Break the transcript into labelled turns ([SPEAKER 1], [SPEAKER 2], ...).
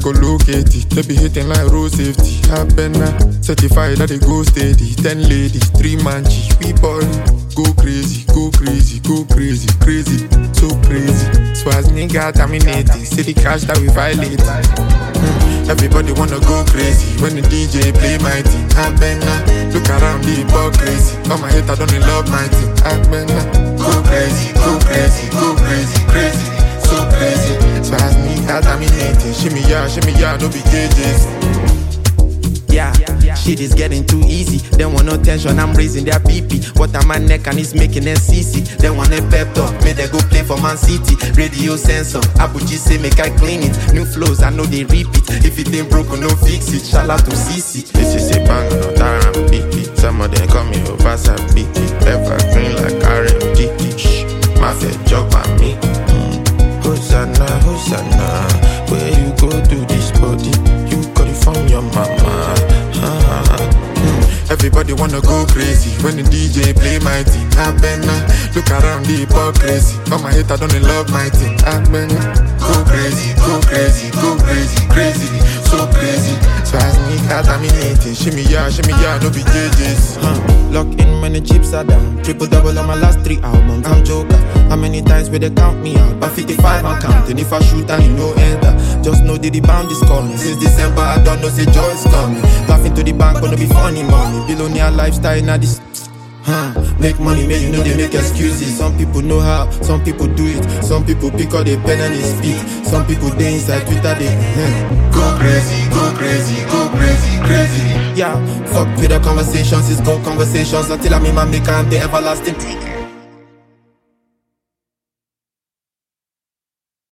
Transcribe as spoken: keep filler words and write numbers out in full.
[SPEAKER 1] co-locate it. They be hitting like road safety. Happen now, certified that they go steady. Ten ladies, three man G. We ball, go crazy, go crazy, go crazy, crazy, so crazy. Swaz nigga terminated. See the cash that we violate. Mm. Everybody wanna go crazy when the D J play my team. Happen now, look around the hypocrisy. All my haters don't love my team. Happen now, go crazy, go crazy, go crazy, crazy, so crazy. Swaz nigga terminated. Shimmy ya, shimmy ya, no be cages.
[SPEAKER 2] Yeah, shit is getting too easy. They want no tension, I'm raising their B P. What on my neck and it's making them C C. They want a pep talk, may they go play for Man City. Radio sensor, Abuji say make I clean it. New flows, I know they repeat. If it ain't broken, no fix it. Shout out to C C.
[SPEAKER 1] This is a bang, no time, B P. Some of them call me over, some B P. Evergreen like R M D. Shh, my fed joke on me. Mm. Hosanna, Hosanna. Where you go to this body? You got it from your mama. Everybody wanna go crazy when the D J play my team. Happen now, look around the hypocrisy. All my haters don't love my team. Happen now, go crazy, go crazy, go crazy, crazy, so crazy. So as me contaminated, shimmy ya, shimmy ya, no be cages.
[SPEAKER 2] Huh. Lock in when the chips are down. Triple double on my last three albums. I'm joker. How many times will they count me out? By fifty-five I'm counting. If I shoot and you no enter, just know that the bound is coming. Since December I don't know say joy is coming. Laughing to the bank gonna be funny money. Billionaire lifestyle now this. Huh. Make money, make you know they make excuses. Some people know how, some people do it. Some people pick up the pen and they speak. Some people they inside Twitter they hmm.
[SPEAKER 1] Go crazy, go crazy, go crazy, crazy.
[SPEAKER 2] Yeah, fuck with the conversations, it's go conversations until I'm in my maker and the everlasting.